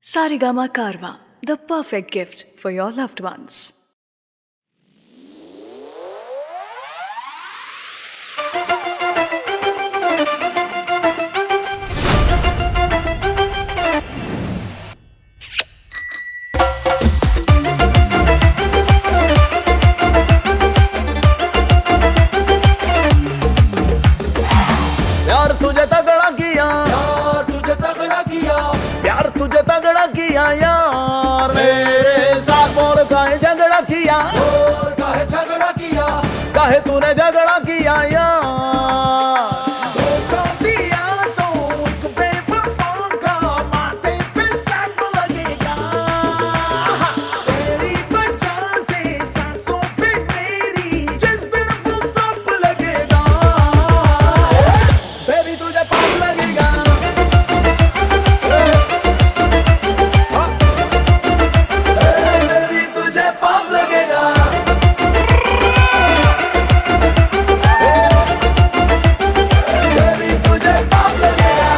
Saregama Karwa, the perfect gift for your loved ones. प्यार तुझे तगड़ा किया, यार तुझे तगड़ा किया, प्यार तुझे तगड़ा किया यार। मेरे साथ बोल काहे झगड़ा किया, बोल काहे झगड़ा किया, काहे तूने झगड़ा किया यार। धोखा दिया तो एक बेवफा का माथे पे स्टैंप लगेगा। तेरी वजह से सांसों पे मेरी जिस दिन फुल स्टॉप लगेगा। बेबी तुझे पाप लगेगा, बेबी तुझे पाप लगेगा। बेबी तुझे पाप लगेगा।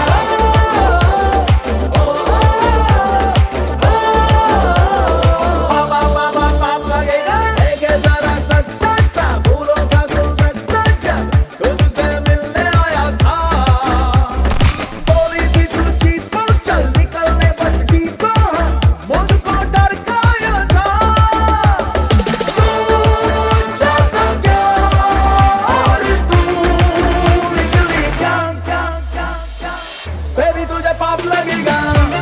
पाप लगेगा। एक जरा सस्ता सा फूलों का गुलदस्ता जब तुझसे मिलने आया था। बोली थी तू चीप पर चल निकलने बस ठीक हो, मुझको डरकाया था। सोचा था क्या और तू निकली क्या। बेबी तुझे पाप लगेगा,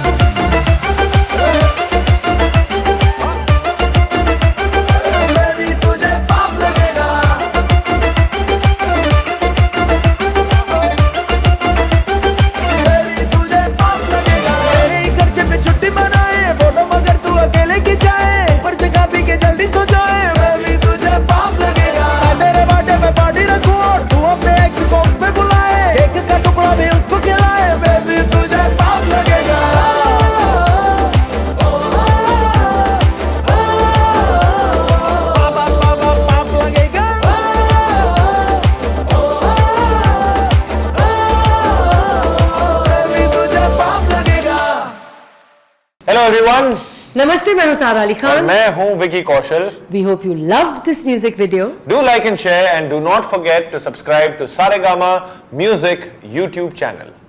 बेबी तुझे पाप लगेगा। बेबी तुझे पाप लगेगा। मेरे ही खर्चे पे छुट्टी मनाए, बोलो मगर तू अकेले की जाए, ऊपर से खा पी के जल्दी सो जाए। बेबी तुझे पाप लगेगा। मैं तेरे बर्थडे पे पार्टी रखूं और तू अपने एक्स को उसमें बुलाए, केक का टुकड़ा भी उसको खिलाए। बेबी तुझे पाप लगेगा। पाप लगेगा। बेबी तुझे पाप लगेगा। हेलो एवरीवन, नमस्ते, मैं हूं सारा अली खान। मैं हूं Vicky Kaushal. We hope you loved this music video. Do like and share and do not forget to subscribe to Saregama Music YouTube channel.